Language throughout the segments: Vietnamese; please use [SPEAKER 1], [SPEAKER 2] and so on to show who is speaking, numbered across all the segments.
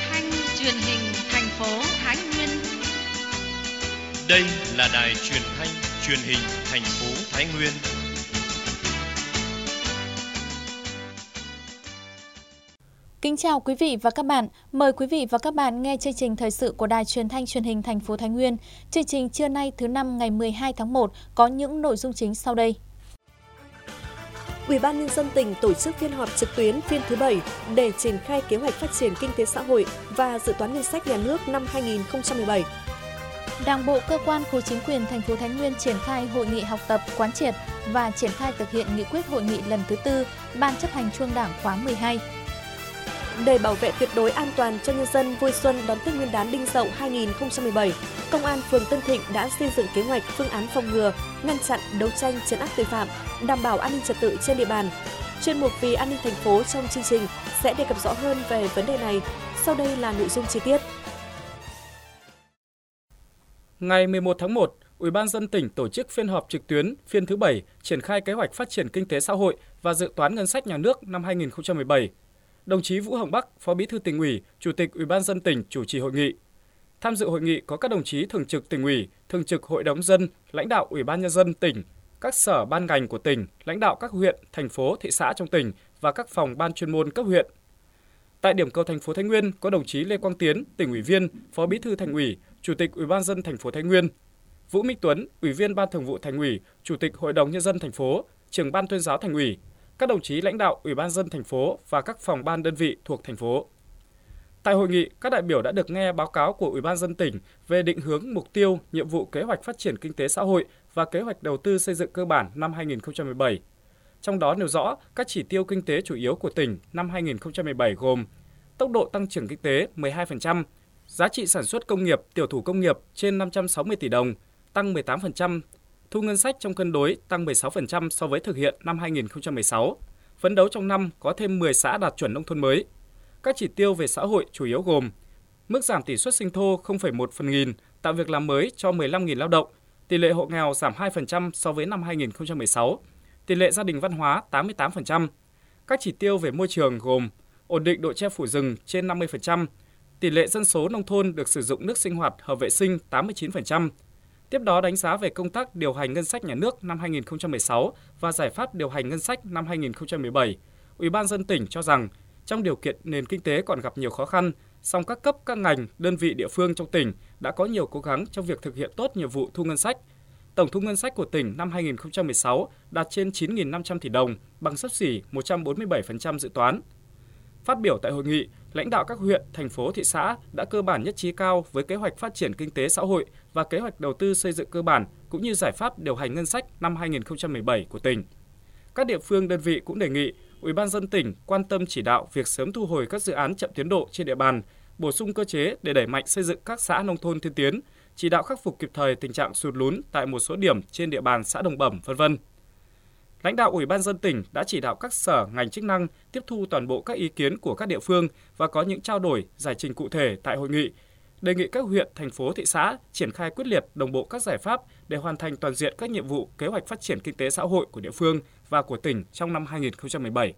[SPEAKER 1] thanh truyền hình thành phố Thái Nguyên.
[SPEAKER 2] Đây là đài truyền thanh truyền hình thành phố Thái Nguyên.
[SPEAKER 3] Kính chào quý vị và các bạn. Mời quý vị và các bạn nghe chương trình thời sự của Đài Truyền thanh Truyền hình thành phố Thái Nguyên. Chương trình trưa nay thứ năm ngày 12 tháng 1 có những nội dung chính sau đây. Ủy ban Nhân dân tỉnh tổ chức phiên họp trực tuyến phiên thứ 7 để triển khai kế hoạch phát triển kinh tế xã hội và dự toán ngân sách nhà nước năm 2017. Đảng bộ, cơ quan, khối chính quyền thành phố Thái Nguyên triển khai hội nghị học tập, quán triệt và triển khai thực hiện nghị quyết hội nghị lần thứ 4 Ban chấp hành Trung ương Đảng khóa 12. Để bảo vệ tuyệt đối an toàn cho nhân dân vui xuân đón Tết Nguyên đán Đinh Dậu 2017, Công an phường Tân Thịnh đã xây dựng kế hoạch phương án phòng ngừa, ngăn chặn, đấu tranh, trấn áp tội phạm, đảm bảo an ninh trật tự trên địa bàn. Chuyên mục Vì an ninh thành phố trong chương trình sẽ đề cập rõ hơn về vấn đề này. Sau đây là nội dung chi tiết.
[SPEAKER 4] Ngày 11 tháng 1, Ủy ban nhân dân tỉnh tổ chức phiên họp trực tuyến phiên thứ 7 triển khai kế hoạch phát triển kinh tế xã hội và dự toán ngân sách nhà nước năm 2017. Đồng chí Vũ Hồng Bắc, Phó Bí thư Tỉnh ủy, Chủ tịch Ủy ban nhân dân tỉnh chủ trì hội nghị. Tham dự hội nghị có các đồng chí Thường trực Tỉnh ủy, Thường trực Hội đồng nhân dân, lãnh đạo Ủy ban nhân dân tỉnh, các sở ban ngành của tỉnh, lãnh đạo các huyện, thành phố, thị xã trong tỉnh và các phòng ban chuyên môn cấp huyện. Tại điểm cầu thành phố Thái Nguyên có đồng chí Lê Quang Tiến, Tỉnh ủy viên, Phó Bí thư Thành ủy, Chủ tịch Ủy ban nhân dân thành phố Thái Nguyên, Vũ Minh Tuấn, Ủy viên Ban Thường vụ Thành ủy, Chủ tịch Hội đồng nhân dân thành phố, Trưởng ban Tuyên giáo Thành ủy, các đồng chí lãnh đạo Ủy ban nhân dân thành phố và các phòng ban đơn vị thuộc thành phố. Tại hội nghị, các đại biểu đã được nghe báo cáo của Ủy ban nhân dân tỉnh về định hướng, mục tiêu, nhiệm vụ kế hoạch phát triển kinh tế xã hội và kế hoạch đầu tư xây dựng cơ bản năm 2017. Trong đó nêu rõ các chỉ tiêu kinh tế chủ yếu của tỉnh năm 2017 gồm tốc độ tăng trưởng kinh tế 12%, giá trị sản xuất công nghiệp, tiểu thủ công nghiệp trên 560 tỷ đồng, tăng 18%, thu ngân sách trong cân đối tăng 16% so với thực hiện năm 2016, phấn đấu trong năm có thêm 10 xã đạt chuẩn nông thôn mới. Các chỉ tiêu về xã hội chủ yếu gồm mức giảm tỷ suất sinh thô 0,1/1000, tạo việc làm mới cho 15.000 lao động, tỷ lệ hộ nghèo giảm 2% so với năm 2016, tỷ lệ gia đình văn hóa 88%. Các chỉ tiêu về môi trường gồm ổn định độ che phủ rừng trên 50%, tỷ lệ dân số nông thôn được sử dụng nước sinh hoạt hợp vệ sinh 89%. Tiếp đó đánh giá về công tác điều hành ngân sách nhà nước năm 2016 và giải pháp điều hành ngân sách năm 2017. Ủy ban nhân dân tỉnh cho rằng trong điều kiện nền kinh tế còn gặp nhiều khó khăn, song các cấp, các ngành, đơn vị địa phương trong tỉnh đã có nhiều cố gắng trong việc thực hiện tốt nhiệm vụ thu ngân sách. Tổng thu ngân sách của tỉnh năm 2016 đạt trên 9.500 tỷ đồng, bằng xấp xỉ 147% dự toán. Phát biểu tại hội nghị, lãnh đạo các huyện, thành phố, thị xã đã cơ bản nhất trí cao với kế hoạch phát triển kinh tế xã hội và kế hoạch đầu tư xây dựng cơ bản cũng như giải pháp điều hành ngân sách năm 2017 của tỉnh. Các địa phương, đơn vị cũng đề nghị Ủy ban nhân dân tỉnh quan tâm chỉ đạo việc sớm thu hồi các dự án chậm tiến độ trên địa bàn, bổ sung cơ chế để đẩy mạnh xây dựng các xã nông thôn tiên tiến, chỉ đạo khắc phục kịp thời tình trạng sụt lún tại một số điểm trên địa bàn xã Đồng Bẩm, v.v. Lãnh đạo Ủy ban nhân dân tỉnh đã chỉ đạo các sở, ngành chức năng tiếp thu toàn bộ các ý kiến của các địa phương và có những trao đổi, giải trình cụ thể tại hội nghị, đề nghị các huyện, thành phố, thị xã triển khai quyết liệt, đồng bộ các giải pháp để hoàn thành toàn diện các nhiệm vụ kế hoạch phát triển kinh tế xã hội của địa phương và của tỉnh trong năm 2017.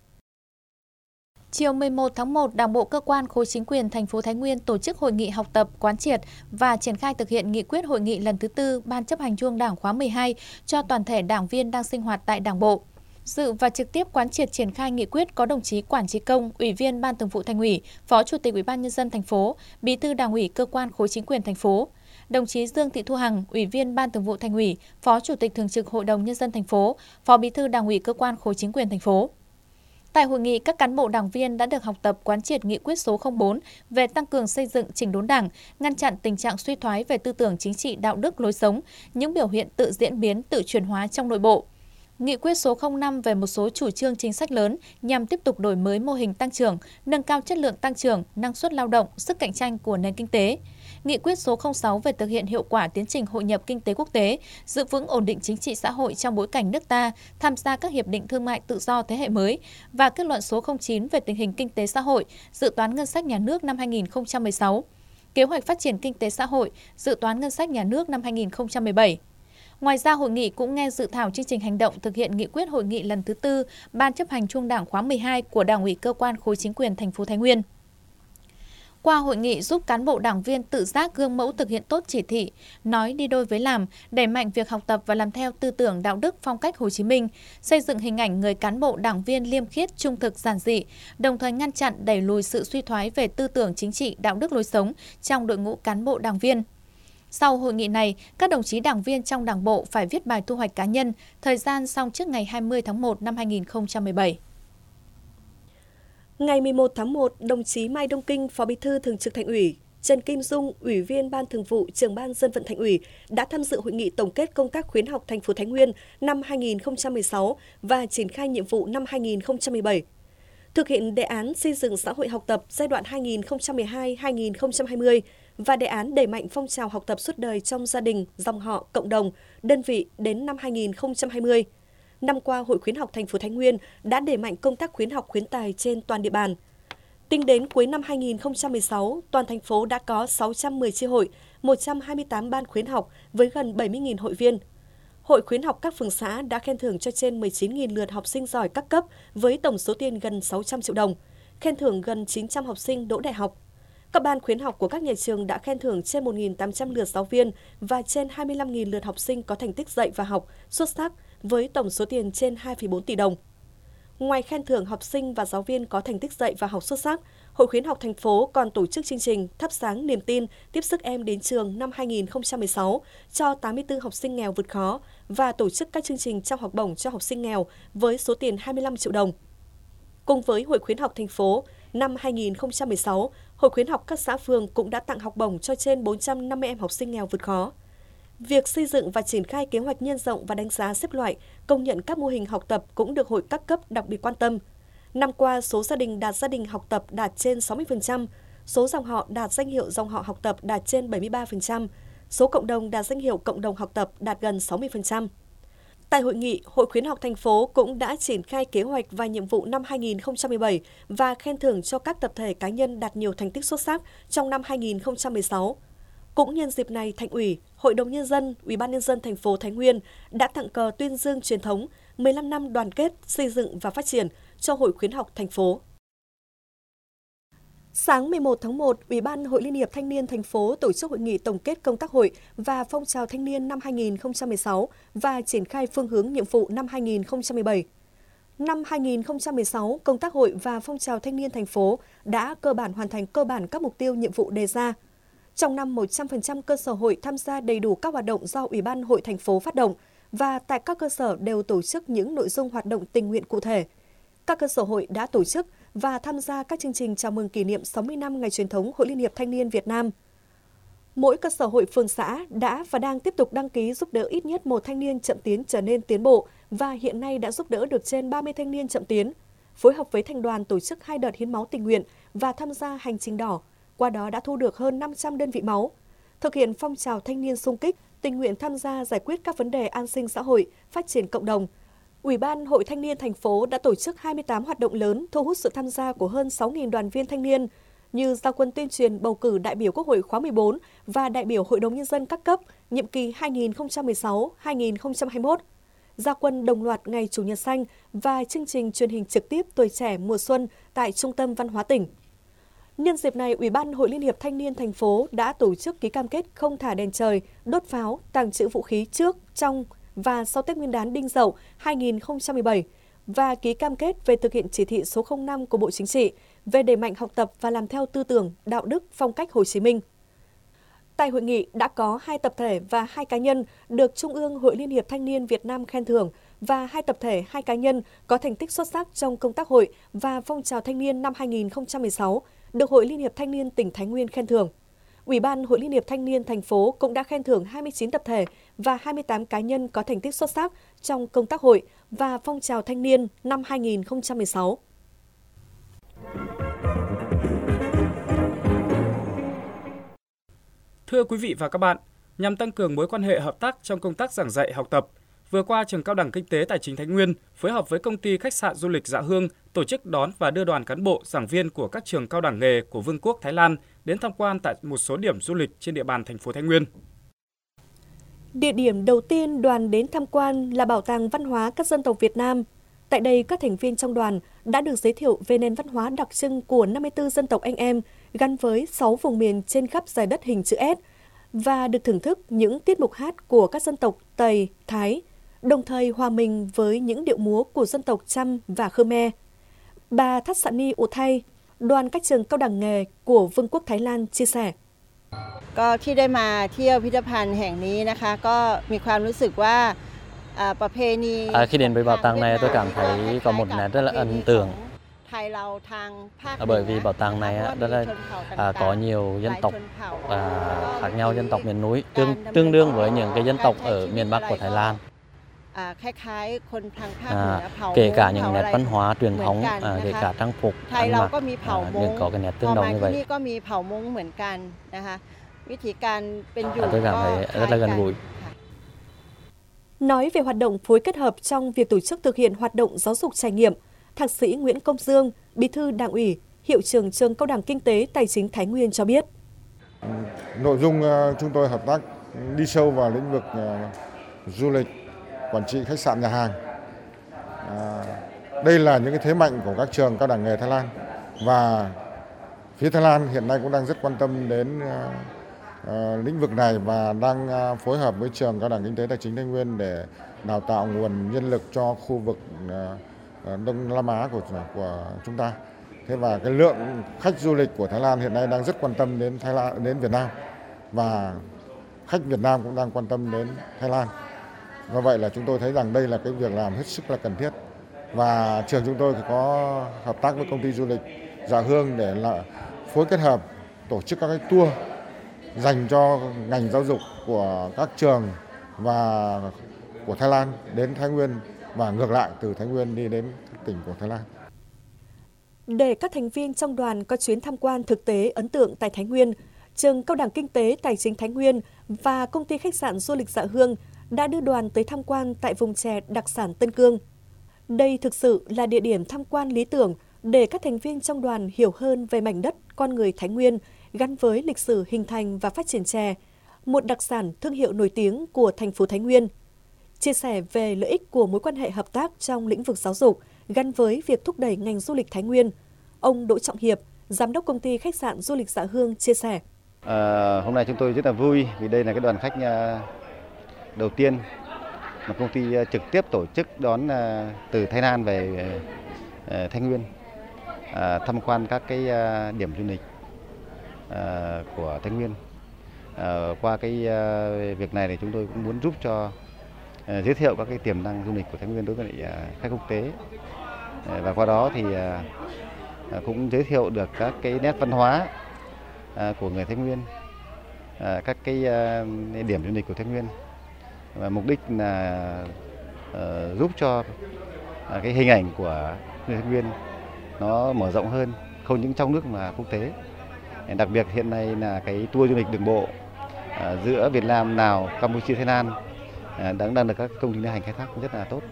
[SPEAKER 3] Chiều 11 tháng 1, Đảng bộ, cơ quan, khối chính quyền thành phố Thái Nguyên tổ chức hội nghị học tập, quán triệt và triển khai thực hiện nghị quyết hội nghị lần thứ 4 Ban chấp hành Trung ương Đảng khóa 12 cho toàn thể đảng viên đang sinh hoạt tại Đảng bộ. Dự và trực tiếp quán triệt triển khai nghị quyết có đồng chí Quản Chí Công, Ủy viên Ban Thường vụ Thành ủy, Phó Chủ tịch Ủy ban Nhân dân thành phố, Bí thư Đảng ủy, cơ quan, khối chính quyền thành phố. Đồng chí Dương Thị Thu Hằng, Ủy viên Ban Thường vụ Thành ủy, Phó Chủ tịch Thường trực Hội đồng Nhân dân thành phố, Phó Bí thư Đảng ủy, cơ quan, khối chính quyền thành phố. Tại hội nghị, các cán bộ đảng viên đã được học tập quán triệt nghị quyết số 04 về tăng cường xây dựng chỉnh đốn Đảng, ngăn chặn tình trạng suy thoái về tư tưởng chính trị, đạo đức, lối sống, những biểu hiện tự diễn biến, tự chuyển hóa trong nội bộ. Nghị quyết số 05 về một số chủ trương chính sách lớn nhằm tiếp tục đổi mới mô hình tăng trưởng, nâng cao chất lượng tăng trưởng, năng suất lao động, sức cạnh tranh của nền kinh tế. Nghị quyết số 06 về thực hiện hiệu quả tiến trình hội nhập kinh tế quốc tế, giữ vững ổn định chính trị xã hội trong bối cảnh nước ta tham gia các hiệp định thương mại tự do thế hệ mới và kết luận số 09 về tình hình kinh tế xã hội, dự toán ngân sách nhà nước năm 2016, kế hoạch phát triển kinh tế xã hội, dự toán ngân sách nhà nước năm 2017. Ngoài ra, hội nghị cũng nghe dự thảo chương trình hành động thực hiện nghị quyết hội nghị lần thứ 4 Ban chấp hành Trung ương Đảng khóa 12 của Đảng ủy, cơ quan, khối chính quyền thành phố Thái Nguyên. Qua hội nghị giúp cán bộ đảng viên tự giác gương mẫu thực hiện tốt chỉ thị, nói đi đôi với làm, đẩy mạnh việc học tập và làm theo tư tưởng đạo đức phong cách Hồ Chí Minh, xây dựng hình ảnh người cán bộ đảng viên liêm khiết, trung thực, giản dị, đồng thời ngăn chặn đẩy lùi sự suy thoái về tư tưởng chính trị, đạo đức lối sống trong đội ngũ cán bộ đảng viên. Sau hội nghị này, các đồng chí đảng viên trong Đảng bộ phải viết bài thu hoạch cá nhân, thời gian xong trước ngày 20 tháng 1 năm 2017.
[SPEAKER 5] Ngày 11 tháng 1, đồng chí Mai Đông Kinh, Phó Bí thư Thường trực Thành ủy, Trần Kim Dung, Ủy viên Ban Thường vụ, Trưởng ban Dân vận Thành ủy đã tham dự hội nghị tổng kết công tác khuyến học thành phố Thái Nguyên năm 2016 và triển khai nhiệm vụ năm 2017. Thực hiện đề án xây dựng xã hội học tập giai đoạn 2012-2020 và đề án đẩy mạnh phong trào học tập suốt đời trong gia đình, dòng họ, cộng đồng, đơn vị đến năm 2020. Năm qua, Hội khuyến học thành phố Thái Nguyên đã đẩy mạnh công tác khuyến học khuyến tài trên toàn địa bàn. Tính đến cuối năm 2016, toàn thành phố đã có 610 chi hội, 128 ban khuyến học với gần 70.000 hội viên. Hội khuyến học các phường xã đã khen thưởng cho trên 19.000 lượt học sinh giỏi các cấp với tổng số tiền gần 600 triệu đồng, khen thưởng gần 900 học sinh đỗ đại học. Các ban khuyến học của các nhà trường đã khen thưởng trên 1.800 lượt giáo viên và trên 25.000 lượt học sinh có thành tích dạy và học xuất sắc với tổng số tiền trên 2,4 tỷ đồng. Ngoài khen thưởng học sinh và giáo viên có thành tích dạy và học xuất sắc, Hội khuyến học thành phố còn tổ chức chương trình Thắp sáng niềm tin tiếp sức em đến trường năm 2016 cho 84 học sinh nghèo vượt khó và tổ chức các chương trình trao học bổng cho học sinh nghèo với số tiền 25 triệu đồng. Cùng với Hội khuyến học thành phố, năm 2016, Hội khuyến học các xã phường cũng đã tặng học bổng cho trên 450 em học sinh nghèo vượt khó. Việc xây dựng và triển khai kế hoạch nhân rộng và đánh giá xếp loại, công nhận các mô hình học tập cũng được hội các cấp đặc biệt quan tâm. Năm qua, số gia đình đạt gia đình học tập đạt trên 60%, số dòng họ đạt danh hiệu dòng họ học tập đạt trên 73%, số cộng đồng đạt danh hiệu cộng đồng học tập đạt gần 60%. Tại hội nghị, Hội khuyến học thành phố cũng đã triển khai kế hoạch và nhiệm vụ năm 2017 và khen thưởng cho các tập thể cá nhân đạt nhiều thành tích xuất sắc trong năm 2016. Cũng nhân dịp này, Thành ủy, Hội đồng Nhân dân, Ủy ban Nhân dân thành phố Thái Nguyên đã tặng cờ tuyên dương truyền thống 15 năm đoàn kết, xây dựng và phát triển cho Hội khuyến học thành phố. Sáng 11 tháng 1, Ủy ban Hội Liên hiệp Thanh niên thành phố tổ chức hội nghị tổng kết công tác hội và phong trào thanh niên năm 2016 và triển khai phương hướng nhiệm vụ năm 2017. Năm 2016, công tác hội và phong trào thanh niên thành phố đã cơ bản hoàn thành cơ bản các mục tiêu nhiệm vụ đề ra. Trong năm, 100% cơ sở hội tham gia đầy đủ các hoạt động do Ủy ban Hội thành phố phát động và tại các cơ sở đều tổ chức những nội dung hoạt động tình nguyện cụ thể. Các cơ sở hội đã tổ chức và tham gia các chương trình chào mừng kỷ niệm 60 năm ngày truyền thống Hội Liên hiệp Thanh niên Việt Nam. Mỗi cơ sở hội phường xã đã và đang tiếp tục đăng ký giúp đỡ ít nhất một thanh niên chậm tiến trở nên tiến bộ và hiện nay đã giúp đỡ được trên 30 thanh niên chậm tiến. Phối hợp với thành đoàn tổ chức 2 đợt hiến máu tình nguyện và tham gia hành trình đỏ, qua đó đã thu được hơn 500 đơn vị máu. Thực hiện phong trào thanh niên xung kích, tình nguyện tham gia giải quyết các vấn đề an sinh xã hội, phát triển cộng đồng. Ủy ban Hội Thanh niên thành phố đã tổ chức 28 hoạt động lớn thu hút sự tham gia của hơn 6.000 đoàn viên thanh niên như ra quân tuyên truyền bầu cử đại biểu Quốc hội khóa 14 và đại biểu Hội đồng Nhân dân các cấp nhiệm kỳ 2016-2021, ra quân đồng loạt Ngày Chủ nhật xanh và chương trình truyền hình trực tiếp Tuổi trẻ mùa xuân tại Trung tâm Văn hóa tỉnh. Nhân dịp này, Ủy ban Hội Liên hiệp Thanh niên thành phố đã tổ chức ký cam kết không thả đèn trời, đốt pháo, tàng trữ vũ khí trước, trong và sau Tết Nguyên đán Đinh Dậu 2017 và ký cam kết về thực hiện chỉ thị số 05 của Bộ Chính trị về đẩy mạnh học tập và làm theo tư tưởng, đạo đức, phong cách Hồ Chí Minh. Tại hội nghị đã có 2 tập thể và 2 cá nhân được Trung ương Hội Liên hiệp Thanh niên Việt Nam khen thưởng và 2 tập thể, 2 cá nhân có thành tích xuất sắc trong công tác hội và phong trào thanh niên năm 2016 được Hội Liên hiệp Thanh niên tỉnh Thái Nguyên khen thưởng. Ủy ban Hội Liên hiệp Thanh niên thành phố cũng đã khen thưởng 29 tập thể và 28 cá nhân có thành tích xuất sắc trong công tác hội và phong trào thanh niên năm 2016.
[SPEAKER 4] Thưa quý vị và các bạn, nhằm tăng cường mối quan hệ hợp tác trong công tác giảng dạy học tập, vừa qua Trường Cao đẳng Kinh tế Tài chính Thái Nguyên phối hợp với công ty khách sạn du lịch Dạ Hương tổ chức đón và đưa đoàn cán bộ, giảng viên của các trường cao đẳng nghề của Vương quốc Thái Lan đến tham quan tại một số điểm du lịch trên địa bàn thành phố Thái Nguyên.
[SPEAKER 5] Địa điểm đầu tiên đoàn đến tham quan là Bảo tàng Văn hóa các dân tộc Việt Nam. Tại đây, các thành viên trong đoàn đã được giới thiệu về nền văn hóa đặc trưng của 54 dân tộc anh em gắn với 6 vùng miền trên khắp dải đất hình chữ S và được thưởng thức những tiết mục hát của các dân tộc Tày, Thái, đồng thời hòa mình với những điệu múa của dân tộc Chăm và Khmer. Bà Thatsani Uthai, đoàn các trường cao đẳng nghề của Vương quốc Thái Lan chia sẻ.
[SPEAKER 6] ก็ที่ได้มาเที่ยวพิพิธภัณฑ์แห่งนี้นะคะก็มีความรู้สึกว่าประเพณี
[SPEAKER 7] Khi đến với bảo tàng này tôi cảm thấy có một nét rất là ấn tượng. Bởi vì bảo tàng này rất là có nhiều dân tộc khác nhau, dân tộc miền núi tương đương với những cái dân tộc ở miền Bắc của Thái Lan. Kể cả những nét văn hóa truyền thống, kể cả trang phục, ăn mặc, đều có cái nét tương đồng như vậy. Tôi cảm thấy rất là gần gũi.
[SPEAKER 5] Nói về hoạt động phối kết hợp trong việc tổ chức thực hiện hoạt động giáo dục trải nghiệm, Thạc sĩ Nguyễn Công Dương, Bí thư Đảng ủy, Hiệu trưởng Trường Cao đẳng Kinh tế Tài chính Thái Nguyên cho biết.
[SPEAKER 8] Nội dung chúng tôi hợp tác đi sâu vào lĩnh vực du lịch, quản trị khách sạn nhà hàng. Đây là những cái thế mạnh của các trường cao đẳng nghề Thái Lan và phía Thái Lan hiện nay cũng đang rất quan tâm đến lĩnh vực này và đang phối hợp với Trường Cao đẳng Kinh tế Tài chính Thái Nguyên để đào tạo nguồn nhân lực cho khu vực Đông Nam Á của chúng ta. Thế và cái lượng khách du lịch của Thái Lan hiện nay đang rất quan tâm đến đến Việt Nam và khách Việt Nam cũng đang quan tâm đến Thái Lan. Do vậy là chúng tôi thấy rằng đây là cái việc làm hết sức là cần thiết và trường chúng tôi thì có hợp tác với công ty du lịch Dạ Hương để là phối kết hợp tổ chức các cái tour dành cho ngành giáo dục của các trường và của Thái Lan đến Thái Nguyên và ngược lại từ Thái Nguyên đi đến các tỉnh của Thái Lan.
[SPEAKER 5] Để các thành viên trong đoàn có chuyến tham quan thực tế ấn tượng tại Thái Nguyên, Trường Cao đẳng Kinh tế Tài chính Thái Nguyên và công ty khách sạn du lịch Dạ Hương đã đưa đoàn tới tham quan tại vùng chè đặc sản Tân Cương. Đây thực sự là địa điểm tham quan lý tưởng để các thành viên trong đoàn hiểu hơn về mảnh đất con người Thái Nguyên gắn với lịch sử hình thành và phát triển chè, một đặc sản thương hiệu nổi tiếng của thành phố Thái Nguyên. Chia sẻ về lợi ích của mối quan hệ hợp tác trong lĩnh vực giáo dục gắn với việc thúc đẩy ngành du lịch Thái Nguyên, ông Đỗ Trọng Hiệp, Giám đốc công ty khách sạn du lịch Dạ Hương chia sẻ.
[SPEAKER 9] Hôm nay chúng tôi rất là vui vì đây là cái đoàn khách đầu tiên mà công ty trực tiếp tổ chức đón từ Thái Lan về Thái Nguyên tham quan các cái điểm du lịch của Thái Nguyên. Qua cái việc này thì chúng tôi cũng muốn giúp cho giới thiệu các cái tiềm năng du lịch của Thái Nguyên đối với khách quốc tế và qua đó thì cũng giới thiệu được các cái nét văn hóa của người Thái Nguyên, các cái điểm du lịch của Thái Nguyên và mục đích là giúp cho cái hình ảnh của người Thái Nguyên nó mở rộng hơn, không những trong nước mà quốc tế. Đặc biệt hiện nay là cái tour du lịch đường bộ giữa Việt Nam, Lào, Campuchia, Thái Lan đang được các công ty lữ hành khai thác rất là tốt.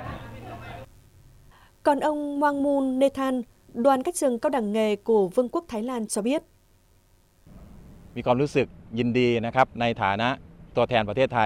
[SPEAKER 5] Còn ông Wangmun Nethan, đoàn các trường cao đẳng nghề của Vương quốc Thái Lan cho biết.
[SPEAKER 10] มีความรู้สึกยินดีนะครับในฐานะตัวแทนประเทศไทย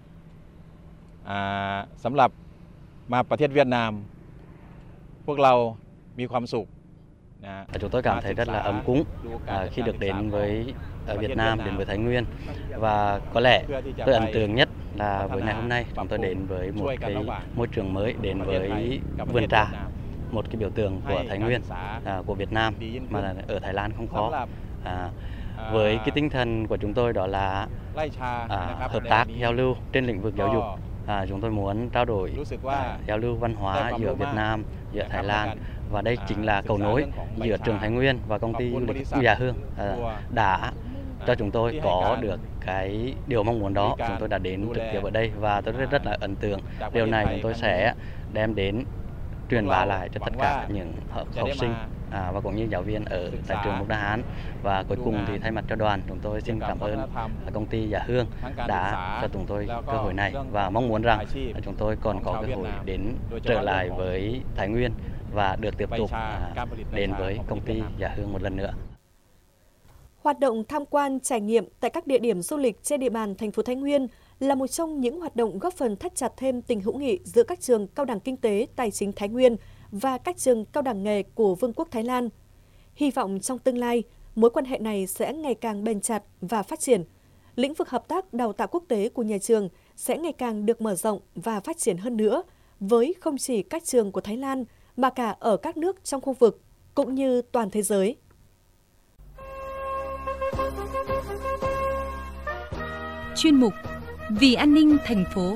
[SPEAKER 10] สำหรับมาประเทศเวียดนามพวกเรามีความสุข
[SPEAKER 7] Chúng tôi cảm thấy rất là ấm cúng khi được đến với Việt Nam, đến với Thái Nguyên và có lẽ tôi ấn tượng nhất là với ngày hôm nay chúng tôi đến với một cái môi trường mới, đến với vườn trà, một cái biểu tượng của Thái Nguyên, của Việt Nam mà ở Thái Lan không có. Với cái tinh thần của chúng tôi đó là hợp tác giao lưu trên lĩnh vực giáo dục. Chúng tôi muốn trao đổi giao lưu văn hóa giữa Việt Nam, giữa Thái Lan và đây chính là cầu nối giữa trường Thái Nguyên và công ty du lịch Dạ Hương đã cho chúng tôi có được cái điều mong muốn đó. Chúng tôi đã đến trực tiếp ở đây và tôi rất là ấn tượng. Điều này chúng tôi sẽ đem đến truyền bá lại cho tất cả những học sinh và cũng như giáo viên ở tại trường Muc Đa Hán. Và cuối cùng thì thay mặt cho đoàn chúng tôi xin cảm ơn công ty Dạ Hương đã cho chúng tôi cơ hội này và mong muốn rằng chúng tôi còn có cơ hội đến trở lại với Thái Nguyên và được tiếp tục đến với công ty Dạ Hương một lần nữa.
[SPEAKER 5] Hoạt động tham quan trải nghiệm tại các địa điểm du lịch trên địa bàn thành phố Thái Nguyên là một trong những hoạt động góp phần thắt chặt thêm tình hữu nghị giữa các trường cao đẳng kinh tế tài chính Thái Nguyên và các trường cao đẳng nghề của Vương quốc Thái Lan. Hy vọng trong tương lai, mối quan hệ này sẽ ngày càng bền chặt và phát triển. Lĩnh vực hợp tác đào tạo quốc tế của nhà trường sẽ ngày càng được mở rộng và phát triển hơn nữa, với không chỉ các trường của Thái Lan mà cả ở các nước trong khu vực cũng như toàn thế giới.
[SPEAKER 1] Chuyên mục Vì an ninh thành phố.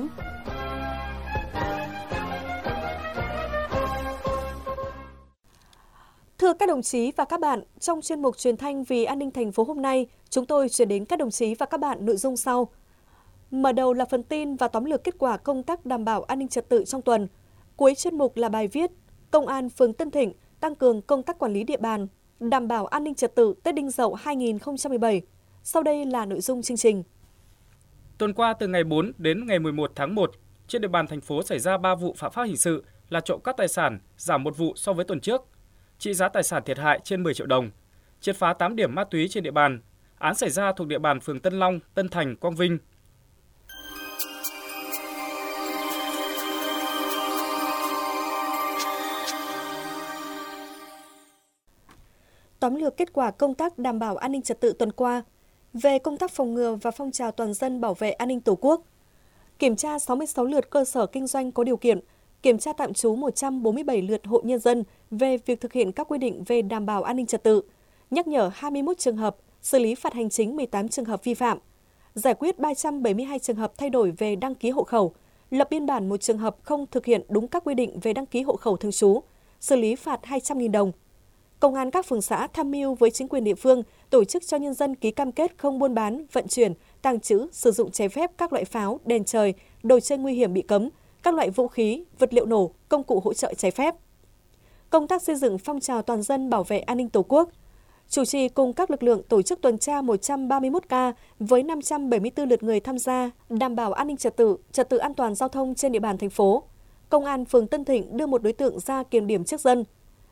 [SPEAKER 5] Thưa các đồng chí và các bạn, trong chuyên mục truyền thanh Vì an ninh thành phố hôm nay, chúng tôi chuyển đến các đồng chí và các bạn nội dung sau. Mở đầu là phần tin và tóm lược kết quả công tác đảm bảo an ninh trật tự trong tuần. Cuối chuyên mục là bài viết Công an phường Tân Thịnh tăng cường công tác quản lý địa bàn, đảm bảo an ninh trật tự Tết Đinh Dậu 2017. Sau đây là nội dung chương trình.
[SPEAKER 4] Tuần qua từ ngày 4 đến ngày 11 tháng 1, trên địa bàn thành phố xảy ra 3 vụ phạm pháp hình sự là trộm cắp tài sản, giảm 1 vụ so với tuần trước. Trị giá tài sản thiệt hại trên 10 triệu đồng. Triệt phá 8 điểm ma túy trên địa bàn. Án xảy ra thuộc địa bàn phường Tân Long, Tân Thành, Quang Vinh.
[SPEAKER 5] Tóm lược kết quả công tác đảm bảo an ninh trật tự tuần qua. Về công tác phòng ngừa và phong trào toàn dân bảo vệ an ninh Tổ quốc. Kiểm tra 66 lượt cơ sở kinh doanh có điều kiện, kiểm tra tạm trú 147 lượt hộ nhân dân về việc thực hiện các quy định về đảm bảo an ninh trật tự, nhắc nhở 21 trường hợp, xử lý phạt hành chính 18 trường hợp vi phạm, giải quyết 372 trường hợp thay đổi về đăng ký hộ khẩu, lập biên bản một trường hợp không thực hiện đúng các quy định về đăng ký hộ khẩu thường trú, xử lý phạt 200.000 đồng. Công an các phường xã tham mưu với chính quyền địa phương tổ chức cho nhân dân ký cam kết không buôn bán, vận chuyển, tàng trữ, sử dụng trái phép các loại pháo, đèn trời, đồ chơi nguy hiểm bị cấm, các loại vũ khí, vật liệu nổ, công cụ hỗ trợ trái phép. Công tác xây dựng phong trào toàn dân bảo vệ an ninh Tổ quốc. Chủ trì cùng các lực lượng tổ chức tuần tra 131 ca với 574 lượt người tham gia, đảm bảo an ninh trật tự an toàn giao thông trên địa bàn thành phố. Công an phường Tân Thịnh đưa một đối tượng ra kiểm điểm trước dân.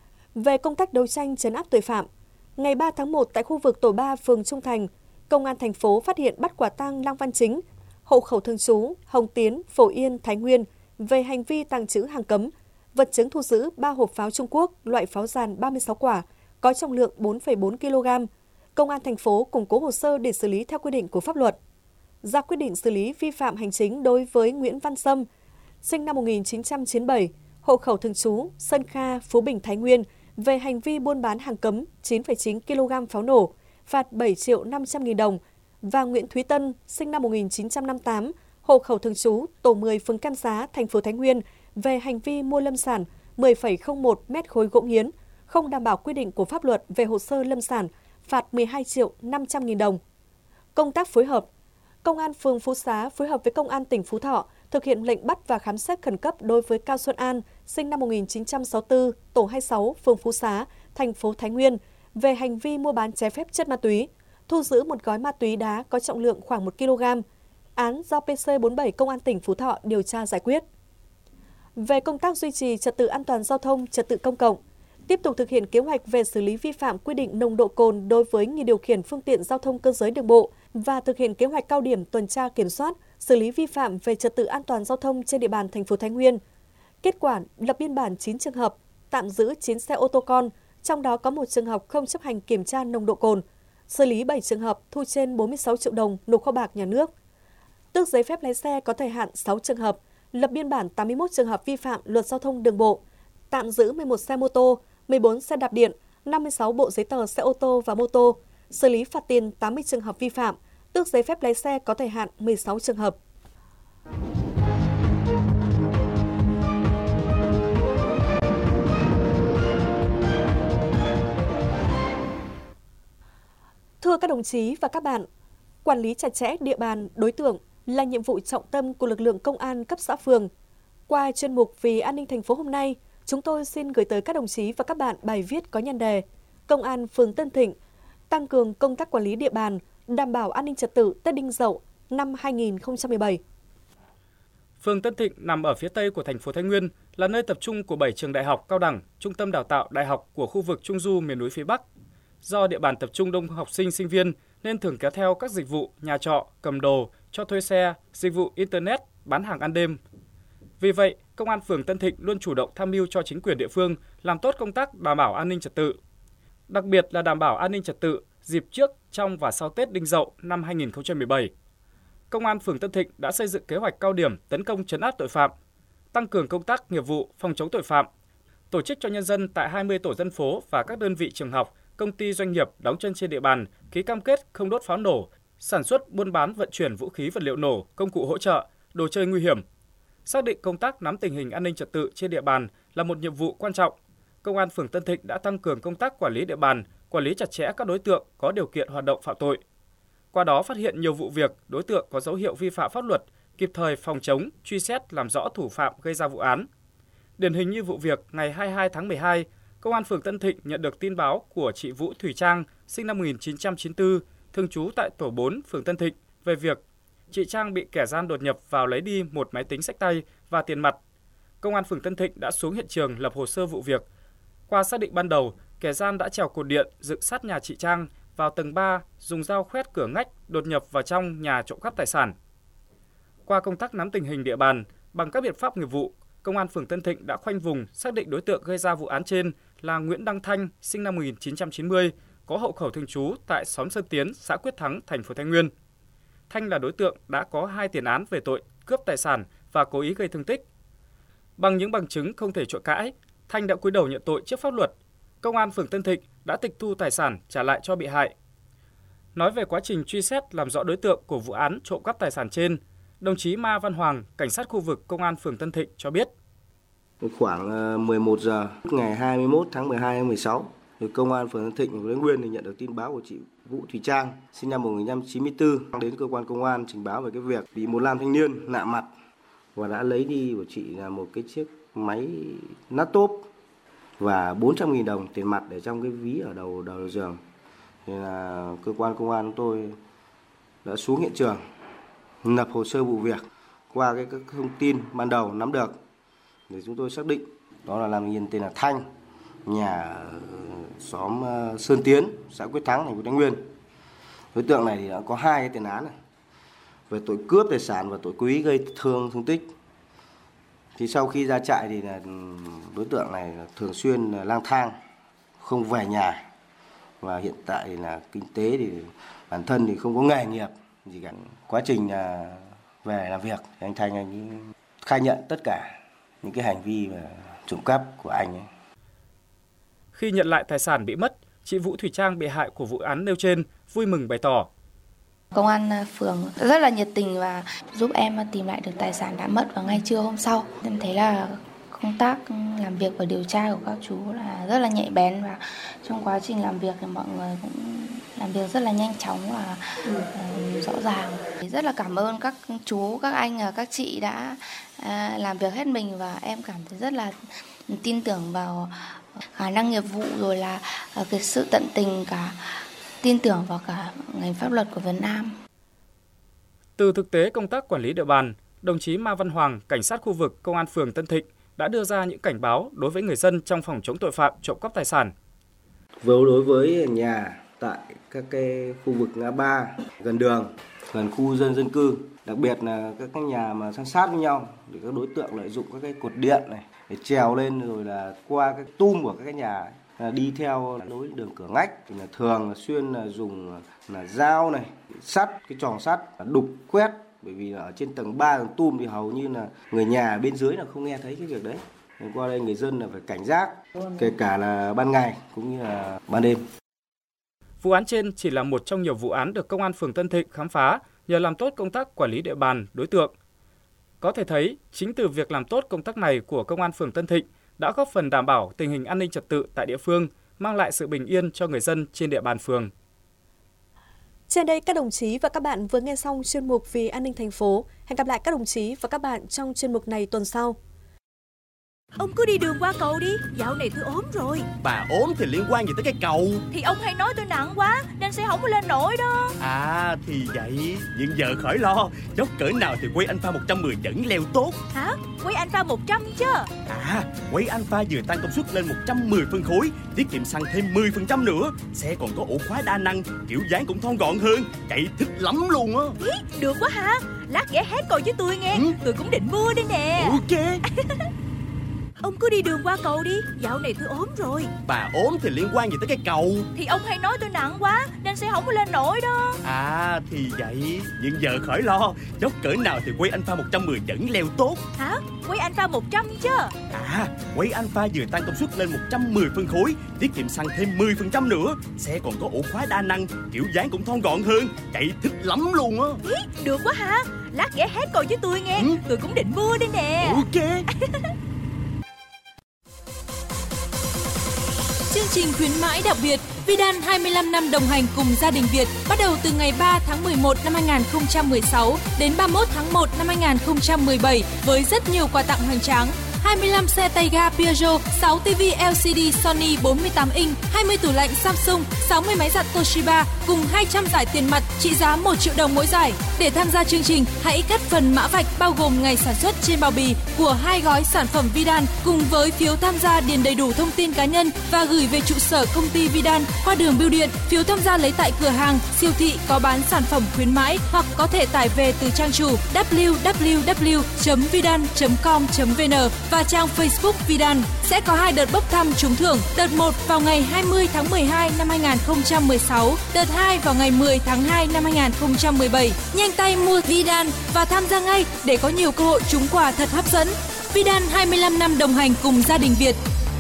[SPEAKER 5] Về công tác đấu tranh trấn áp tội phạm, ngày 3 tháng 1 tại khu vực tổ 3 phường Trung Thành, Công an thành phố phát hiện bắt quả tang Lăng Văn Chính, hộ khẩu thường trú Hồng Tiến, Phổ Yên, Thái Nguyên về hành vi tàng trữ hàng cấm. Vật chứng thu giữ 3 hộp pháo Trung Quốc loại pháo giàn 36 quả có trọng lượng 4,4 kg. Công an thành phố củng cố hồ sơ để xử lý theo quy định của pháp luật. Ra quyết định xử lý vi phạm hành chính đối với Nguyễn Văn Sâm, sinh năm 1997, hộ khẩu thường trú Sơn Kha, Phú Bình, Thái Nguyên về hành vi buôn bán hàng cấm 9,9 kg pháo nổ, phạt 7.500.000 đồng, và Nguyễn Thúy Tân, sinh năm 1958, hộ khẩu thường trú tổ 10 phường Cam Giá, thành phố Thái Nguyên về hành vi mua lâm sản 10,01 mét khối gỗ nghiến, không đảm bảo quy định của pháp luật về hồ sơ lâm sản, phạt 12.500.000 đồng. Công tác phối hợp. Công an phường Phú Xá phối hợp với Công an tỉnh Phú Thọ thực hiện lệnh bắt và khám xét khẩn cấp đối với Cao Xuân An, sinh năm 1964, tổ 26, phường Phú Xá, thành phố Thái Nguyên, về hành vi mua bán trái phép chất ma túy, thu giữ một gói ma túy đá có trọng lượng khoảng 1 kg. Án do PC47 Công an tỉnh Phú Thọ điều tra giải quyết. Về công tác duy trì trật tự an toàn giao thông, trật tự công cộng, tiếp tục thực hiện kế hoạch về xử lý vi phạm quy định nồng độ cồn đối với người điều khiển phương tiện giao thông cơ giới đường bộ và thực hiện kế hoạch cao điểm tuần tra kiểm soát, xử lý vi phạm về trật tự an toàn giao thông trên địa bàn thành phố Thái Nguyên. Kết quả lập biên bản 9 trường hợp, tạm giữ 9 xe ô tô con, trong đó có 1 trường hợp không chấp hành kiểm tra nồng độ cồn, xử lý 7 trường hợp thu trên 46 triệu đồng nộp kho bạc nhà nước. Tước giấy phép lái xe có thời hạn 6 trường hợp, lập biên bản 81 trường hợp vi phạm luật giao thông đường bộ, tạm giữ 11 xe mô tô, 14 xe đạp điện, 56 bộ giấy tờ xe ô tô và mô tô, xử lý phạt tiền 80 trường hợp vi phạm, tước giấy phép lái xe có thời hạn 16 trường hợp. Thưa các đồng chí và các bạn, quản lý chặt chẽ địa bàn, đối tượng là nhiệm vụ trọng tâm của lực lượng công an cấp xã phường. Qua chuyên mục Vì an ninh thành phố hôm nay, chúng tôi xin gửi tới các đồng chí và các bạn bài viết có nhan đề Công an phường Tân Thịnh tăng cường công tác quản lý địa bàn, đảm bảo an ninh trật tự Tết Đinh Dậu năm 2017.
[SPEAKER 4] Phường Tân Thịnh nằm ở phía tây của thành phố Thái Nguyên, là nơi tập trung của 7 trường đại học, cao đẳng, trung tâm đào tạo đại học của khu vực Trung du miền núi phía Bắc. Do địa bàn tập trung đông học sinh, sinh viên nên thường kéo theo các dịch vụ nhà trọ, cầm đồ, cho thuê xe, dịch vụ Internet, bán hàng ăn đêm. Vì vậy, Công an phường Tân Thịnh luôn chủ động tham mưu cho chính quyền địa phương làm tốt công tác đảm bảo an ninh trật tự. Đặc biệt là đảm bảo an ninh trật tự dịp trước, trong và sau Tết Đinh Dậu năm 2017. Công an phường Tân Thịnh đã xây dựng kế hoạch cao điểm tấn công trấn áp tội phạm, tăng cường công tác nghiệp vụ phòng chống tội phạm, tổ chức cho nhân dân tại 20 tổ dân phố và các đơn vị trường học, công ty doanh nghiệp đóng chân trên địa bàn ký cam kết không đốt pháo nổ, sản xuất, buôn bán, vận chuyển vũ khí vật liệu nổ, công cụ hỗ trợ, đồ chơi nguy hiểm. Xác định công tác nắm tình hình an ninh trật tự trên địa bàn là một nhiệm vụ quan trọng. Công an phường Tân Thịnh đã tăng cường công tác quản lý địa bàn, quản lý chặt chẽ các đối tượng có điều kiện hoạt động phạm tội. Qua đó phát hiện nhiều vụ việc, đối tượng có dấu hiệu vi phạm pháp luật, kịp thời phòng chống, truy xét, làm rõ thủ phạm gây ra vụ án. Điển hình như vụ việc ngày 22 tháng 12, Công an phường Tân Thịnh nhận được tin báo của chị Vũ Thủy Trang, sinh năm 1994, thường trú tại tổ 4 phường Tân Thịnh về việc chị Trang bị kẻ gian đột nhập vào lấy đi một máy tính xách tay và tiền mặt. Công an phường Tân Thịnh đã xuống hiện trường lập hồ sơ vụ việc. Qua xác định ban đầu, kẻ gian đã trèo cột điện dựng sát nhà chị Trang vào tầng 3, dùng dao khoét cửa ngách đột nhập vào trong nhà trộm cắp tài sản. Qua công tác nắm tình hình địa bàn, bằng các biện pháp nghiệp vụ, Công an phường Tân Thịnh đã khoanh vùng xác định đối tượng gây ra vụ án trên là Nguyễn Đăng Thanh, sinh năm 1990, có hộ khẩu thường trú tại xóm Sơn Tiến, xã Quyết Thắng, thành phố Thái Nguyên. Thanh là đối tượng đã có 2 tiền án về tội cướp tài sản và cố ý gây thương tích. Bằng những bằng chứng không thể chối cãi, Thanh đã cúi đầu nhận tội trước pháp luật. Công an phường Tân Thịnh đã tịch thu tài sản trả lại cho bị hại. Nói về quá trình truy xét làm rõ đối tượng của vụ án trộm cắp tài sản trên, đồng chí Ma Văn Hoàng, cảnh sát khu vực Công an phường Tân Thịnh cho biết.
[SPEAKER 11] Khoảng 11 giờ ngày 21 tháng 12 năm 16, Công an phường Tân Thịnh, thành phố Thái Nguyên nhận được tin báo của chị Vũ Thủy Trang, sinh năm 1994, đến cơ quan công an trình báo về cái việc bị một nam thanh niên lạ mặt và đã lấy đi của chị là một cái chiếc máy laptop và 400.000 đồng tiền mặt để trong cái ví ở đầu giường. Thì là cơ quan công an tôi đã xuống hiện trường lập hồ sơ vụ việc. Qua các thông tin ban đầu nắm được để chúng tôi xác định đó là nam nhân tên là Thanh, nhà xóm Sơn Tiến, xã Quyết Thắng, thành phố Thái Nguyên. Đối tượng này thì đã có 2 cái tiền án này, về tội cướp tài sản và tội cố ý gây thương tích. Thì sau khi ra trại thì là đối tượng này thường xuyên lang thang, không về nhà, và hiện tại thì là kinh tế thì bản thân thì không có nghề nghiệp gì cả. Quá trình về làm việc thì anh Thanh khai nhận tất cả những cái hành vi trộm cắp của anh ấy.
[SPEAKER 4] Khi nhận lại tài sản bị mất, chị Vũ Thủy Trang bị hại của vụ án nêu trên vui mừng bày tỏ.
[SPEAKER 12] Công an phường rất là nhiệt tình và giúp em tìm lại được tài sản đã mất vào ngay trưa hôm sau. Em thấy là công tác làm việc và điều tra của các chú là rất là nhạy bén, và trong quá trình làm việc thì mọi người cũng làm việc rất là nhanh chóng và rõ ràng. Rất là cảm ơn các chú, các anh, các chị đã làm việc hết mình, và em cảm thấy rất là tin tưởng vào khả năng nghiệp vụ, rồi là cái sự tận tình, cả tin tưởng vào cả ngành pháp luật của Việt Nam.
[SPEAKER 4] Từ thực tế công tác quản lý địa bàn, đồng chí Ma Văn Hoàng, cảnh sát khu vực Công an phường Tân Thịnh đã đưa ra những cảnh báo đối với người dân trong phòng chống tội phạm trộm cắp tài sản.
[SPEAKER 11] Đối với nhà tại các cái khu vực ngã ba, gần đường, gần khu dân cư, đặc biệt là các cái nhà mà san sát với nhau, để các đối tượng lợi dụng các cái cột điện này để trèo lên, rồi là qua các tum của các cái nhà đi theo lối đường cửa ngách, thì là thường là xuyên là dùng là dao này, sắt, cái tròn sắt đục quét, bởi vì ở trên tầng 3 tầng tum thì hầu như là người nhà bên dưới là không nghe thấy cái việc đấy. Qua đây người dân là phải cảnh giác, kể cả là ban ngày cũng như là ban đêm.
[SPEAKER 4] Vụ án trên chỉ là một trong nhiều vụ án được Công an phường Tân Thịnh khám phá nhờ làm tốt công tác quản lý địa bàn, đối tượng. Có thể thấy, chính từ việc làm tốt công tác này của Công an phường Tân Thịnh đã góp phần đảm bảo tình hình an ninh trật tự tại địa phương, mang lại sự bình yên cho người dân trên địa bàn phường.
[SPEAKER 5] Trên đây các đồng chí và các bạn vừa nghe xong chuyên mục Vì an ninh thành phố. Hẹn gặp lại các đồng chí và các bạn trong chuyên mục này tuần sau.
[SPEAKER 13] Ông cứ đi đường qua cầu đi, dạo này tôi ốm rồi.
[SPEAKER 14] Bà ốm thì liên quan gì tới cái cầu?
[SPEAKER 13] Thì ông hay nói tôi nặng quá nên sẽ không có lên nổi đó.
[SPEAKER 14] À thì vậy, nhưng giờ khỏi lo, dốc cỡ nào thì quay Alpha 110 vẫn leo tốt.
[SPEAKER 13] Hả? Quay Alpha 100 chứ?
[SPEAKER 14] À, quay Alpha vừa tăng công suất lên 110 phân khối, tiết kiệm xăng thêm 10% nữa. Xe còn có ổ khóa đa năng, kiểu dáng cũng thon gọn hơn, chạy thích lắm luôn á.
[SPEAKER 13] Ý, được quá hả? Lát ghé hết coi với tôi nghe, tôi cũng định mua đây nè.
[SPEAKER 14] Ok.
[SPEAKER 13] Ông cứ đi đường qua cầu đi, dạo này tôi ốm rồi.
[SPEAKER 14] Bà ốm thì liên quan gì tới cái cầu?
[SPEAKER 13] Thì ông hay nói tôi nặng quá nên sẽ không có lên nổi đó.
[SPEAKER 14] À thì vậy, nhưng giờ khỏi lo, dốc cỡ nào thì quay Alpha 110 vẫn leo tốt.
[SPEAKER 13] Hả? Quay Alpha 100 chứ?
[SPEAKER 14] À, quay Alpha vừa tăng công suất lên 110 phân khối, tiết kiệm xăng thêm 10% nữa. Xe còn có ổ khóa đa năng, kiểu dáng cũng thon gọn hơn, chạy thích lắm luôn á.
[SPEAKER 13] Ý, được quá hả? Lát ghé hết coi với tôi nghe. Tôi cũng định mua đây nè.
[SPEAKER 14] Ok.
[SPEAKER 1] Chương trình khuyến mãi đặc biệt Vidal 25 năm đồng hành cùng gia đình Việt bắt đầu từ ngày 3 tháng 11 năm 2016 đến 31 tháng 1 năm 2017 với rất nhiều quà tặng hoành tráng. 25 xe tay ga Piaggio, 6 TV LCD Sony 48 inch, 20 tủ lạnh Samsung, 60 máy giặt Toshiba cùng 200 giải tiền mặt trị giá 1 triệu đồng mỗi giải. Để tham gia chương trình, hãy cắt phần mã vạch bao gồm ngày sản xuất trên bao bì của 2 gói sản phẩm Vidal cùng với phiếu tham gia điền đầy đủ thông tin cá nhân và gửi về trụ sở công ty Vidal qua đường bưu điện. Phiếu tham gia lấy tại cửa hàng, siêu thị có bán sản phẩm khuyến mãi hoặc có thể tải về từ trang chủ www.vidal.com.vn và trang Facebook Vidal. Sẽ có 2 đợt bốc thăm trúng thưởng. Đợt 1 vào ngày 20 tháng 12 năm 2016, đợt 2 vào ngày 10 tháng 2 năm 2017. Nhanh tay mua Vidal và tham gia ngay để có nhiều cơ hội trúng quà thật hấp dẫn. Vidal 25 năm đồng hành cùng gia đình Việt.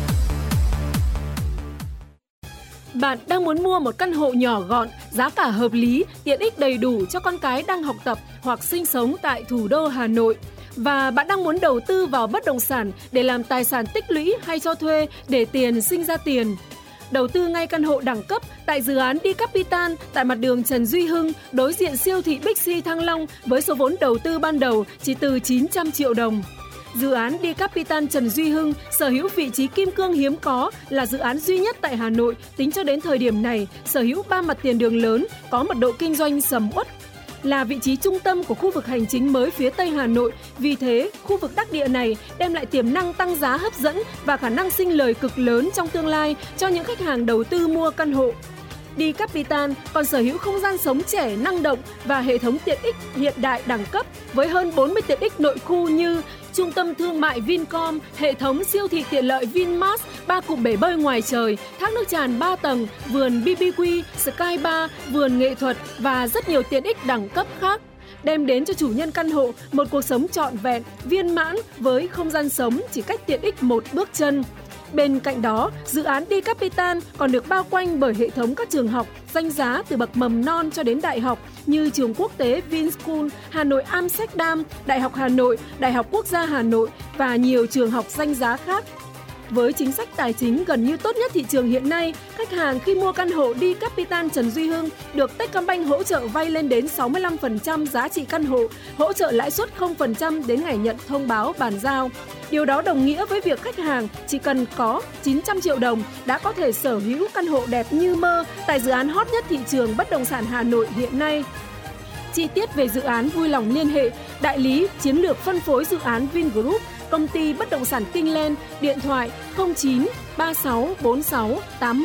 [SPEAKER 15] Bạn đang muốn mua một căn hộ nhỏ gọn, giá cả hợp lý, tiện ích đầy đủ cho con cái đang học tập hoặc sinh sống tại thủ đô Hà Nội. Và bạn đang muốn đầu tư vào bất động sản để làm tài sản tích lũy hay cho thuê để tiền sinh ra tiền. Đầu tư ngay căn hộ đẳng cấp tại dự án Đi Capital tại mặt đường Trần Duy Hưng, đối diện siêu thị Bixi Thăng Long với số vốn đầu tư ban đầu chỉ từ 900 triệu đồng. Dự án Đi Capital Trần Duy Hưng sở hữu vị trí kim cương hiếm có, là dự án duy nhất tại Hà Nội tính cho đến thời điểm này, sở hữu 3 mặt tiền đường lớn, có mật độ kinh doanh sầm uất. Là vị trí trung tâm của khu vực hành chính mới phía Tây Hà Nội. Vì thế, khu vực đắc địa này đem lại tiềm năng tăng giá hấp dẫn và khả năng sinh lời cực lớn trong tương lai cho những khách hàng đầu tư mua căn hộ. Đi Capital còn sở hữu không gian sống trẻ, năng động và hệ thống tiện ích hiện đại đẳng cấp với hơn 40 tiện ích nội khu như trung tâm thương mại Vincom, hệ thống siêu thị tiện lợi Vinmart, 3 cụm bể bơi ngoài trời, thác nước tràn 3 tầng, vườn BBQ, Sky Bar, vườn nghệ thuật và rất nhiều tiện ích đẳng cấp khác, đem đến cho chủ nhân căn hộ một cuộc sống trọn vẹn, viên mãn với không gian sống chỉ cách tiện ích một bước chân. Bên cạnh đó, dự án Đi Capital còn được bao quanh bởi hệ thống các trường học danh giá từ bậc mầm non cho đến đại học như Trường Quốc tế Vinschool, Hà Nội Amsterdam, Đại học Hà Nội, Đại học Quốc gia Hà Nội và nhiều trường học danh giá khác. Với chính sách tài chính gần như tốt nhất thị trường hiện nay, khách hàng khi mua căn hộ Đi Capital Trần Duy Hưng được Techcombank hỗ trợ vay lên đến 65% giá trị căn hộ, hỗ trợ lãi suất 0% đến ngày nhận thông báo bàn giao. Điều đó đồng nghĩa với việc khách hàng chỉ cần có 900 triệu đồng đã có thể sở hữu căn hộ đẹp như mơ tại dự án hot nhất thị trường bất động sản Hà Nội hiện nay. Chi tiết về dự án vui lòng liên hệ đại lý chiến lược phân phối dự án Vingroup, công ty bất động sản Kingland, điện thoại 09 36 46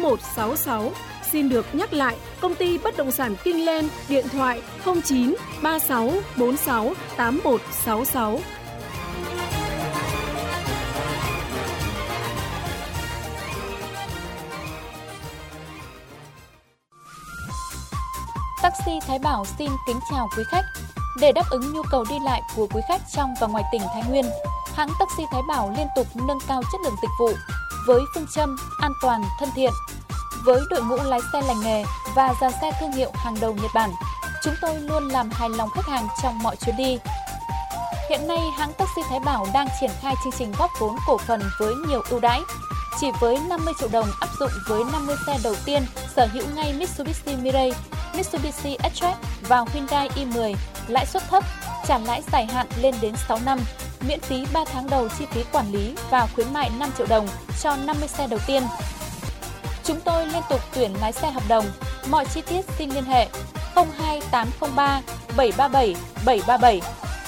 [SPEAKER 15] 8166. Xin được nhắc lại, công ty bất động sản Kingland, điện thoại 09 36 46 8166.
[SPEAKER 3] Taxi Thái Bảo xin kính chào quý khách. Để đáp ứng nhu cầu đi lại của quý khách trong và ngoài tỉnh Thái Nguyên, hãng Taxi Thái Bảo liên tục nâng cao chất lượng dịch vụ với phương châm an toàn, thân thiện. Với đội ngũ lái xe lành nghề và dàn xe thương hiệu hàng đầu Nhật Bản, chúng tôi luôn làm hài lòng khách hàng trong mọi chuyến đi. Hiện nay, hãng Taxi Thái Bảo đang triển khai chương trình góp vốn cổ phần với nhiều ưu đãi. Chỉ với 50 triệu đồng áp dụng với 50 xe đầu tiên sở hữu ngay Mitsubishi Mirage, Mitsubishi X-Track và Hyundai i10, lãi suất thấp, trả lãi dài hạn lên đến 6 năm, miễn phí 3 tháng đầu chi phí quản lý và khuyến mại 5 triệu đồng cho 50 xe đầu tiên. Chúng tôi liên tục tuyển lái xe hợp đồng. Mọi chi tiết xin liên hệ 02803 737 737.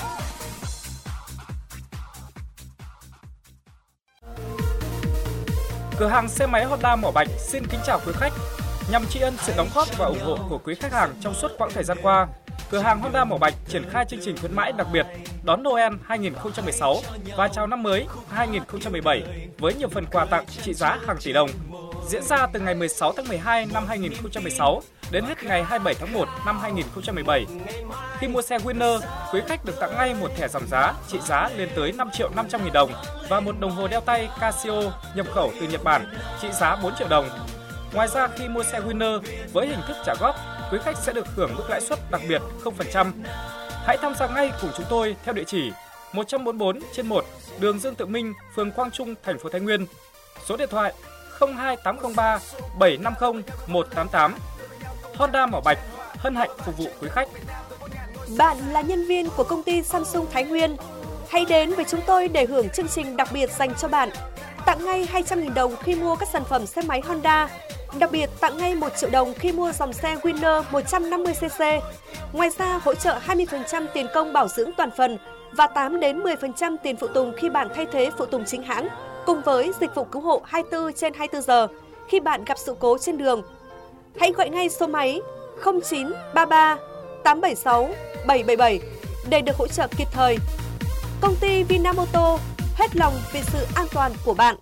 [SPEAKER 4] Cửa hàng xe máy Honda Mỏ Bạch xin kính chào quý khách. Nhằm tri ân sự đóng góp và ủng hộ của quý khách hàng trong suốt quãng thời gian qua, cửa hàng Honda Mỏ Bạch triển khai chương trình khuyến mãi đặc biệt đón Noel 2016 và chào năm mới 2017 với nhiều phần quà tặng trị giá hàng tỷ đồng. Diễn ra từ ngày 16 tháng 12 năm 2016 đến hết ngày 27 tháng 1 năm 2017. Khi mua xe Winner, quý khách được tặng ngay một thẻ giảm giá trị giá lên tới 5.500.000 đồng và một đồng hồ đeo tay Casio nhập khẩu từ Nhật Bản trị giá 4 triệu đồng. Ngoài ra, khi mua xe Winner với hình thức trả góp, quý khách sẽ được hưởng mức lãi suất đặc biệt 0%. Hãy tham gia ngay cùng chúng tôi theo địa chỉ 144/1 đường Dương Tự Minh, phường Quang Trung, thành phố Thái Nguyên. Số điện thoại 02803 750 188. Honda Mỏ Bạch hân hạnh phục vụ quý khách.
[SPEAKER 5] Bạn là nhân viên của công ty Samsung Thái Nguyên, hãy đến với chúng tôi để hưởng chương trình đặc biệt dành cho bạn. Tặng ngay 200.000 đồng khi mua các sản phẩm xe máy Honda. Đặc biệt tặng ngay 1 triệu đồng khi mua dòng xe Winner 150cc. Ngoài ra hỗ trợ 20% tiền công bảo dưỡng toàn phần và 8 đến 10% tiền phụ tùng khi bạn thay thế phụ tùng chính hãng, cùng với dịch vụ cứu hộ 24/24 giờ khi bạn gặp sự cố trên đường. Hãy gọi ngay số máy 0933 876 777 để được hỗ trợ kịp thời. Công ty Vinamoto hết lòng vì sự an toàn của bạn.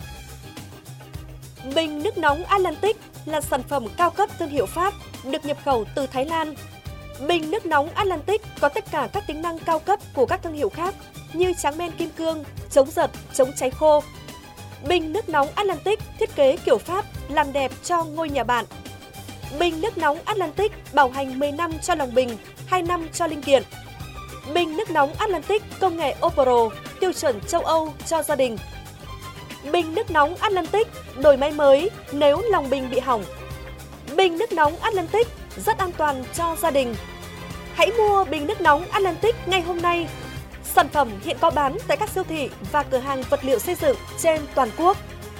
[SPEAKER 5] Bình nước nóng Atlantic là sản phẩm cao cấp thương hiệu Pháp được nhập khẩu từ Thái Lan. Bình nước nóng Atlantic có tất cả các tính năng cao cấp của các thương hiệu khác như tráng men kim cương, chống giật, chống cháy khô. Bình nước nóng Atlantic thiết kế kiểu Pháp làm đẹp cho ngôi nhà bạn. Bình nước nóng Atlantic bảo hành 10 năm cho lòng bình, 2 năm cho linh kiện. Bình nước nóng Atlantic công nghệ Opro, tiêu chuẩn châu Âu cho gia đình. Bình nước nóng Atlantic đổi máy mới nếu lòng bình bị hỏng. Bình nước nóng Atlantic rất an toàn cho gia đình. Hãy mua bình nước nóng Atlantic ngay hôm nay. Sản phẩm hiện có bán tại các siêu thị và cửa hàng vật liệu xây dựng trên toàn quốc.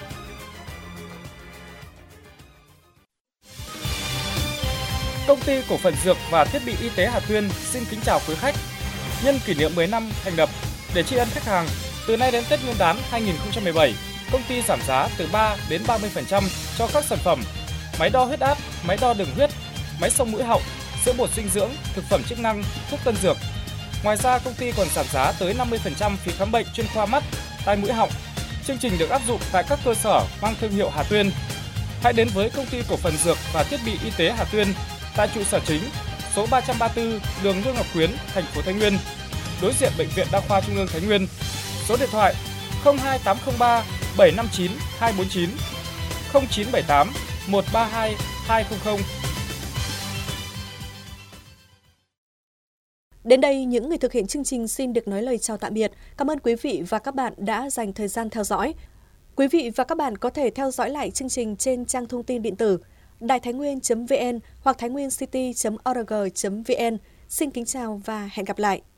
[SPEAKER 4] Công ty cổ phần dược và thiết bị y tế Hà Tuyên xin kính chào quý khách. Nhân kỷ niệm 10 năm thành lập, để tri ân khách hàng, từ nay đến Tết Nguyên đán 2017, công ty giảm giá từ 3 đến 30% cho các sản phẩm máy đo huyết áp, máy đo đường huyết, máy xông mũi họng, sữa bột dinh dưỡng, thực phẩm chức năng, thuốc tân dược. Ngoài ra, công ty còn giảm giá tới 50% phí khám bệnh chuyên khoa mắt, tai mũi họng. Chương trình được áp dụng tại các cơ sở mang thương hiệu Hà Tuyên. Hãy đến với công ty cổ phần dược và thiết bị y tế Hà Tuyên tại trụ sở chính, số 334 đường Lương Ngọc Quyến, thành phố Thái Nguyên, đối diện Bệnh viện Đa khoa Trung ương Thái Nguyên. Số điện thoại 02803 759 249 0978 132 200.
[SPEAKER 5] Đến đây, những người thực hiện chương trình xin được nói lời chào tạm biệt. Cảm ơn quý vị và các bạn đã dành thời gian theo dõi. Quý vị và các bạn có thể theo dõi lại chương trình trên trang thông tin điện tử đàitháinguyen.vn hoặc thainguencity.org.vn. Xin kính chào và hẹn gặp lại.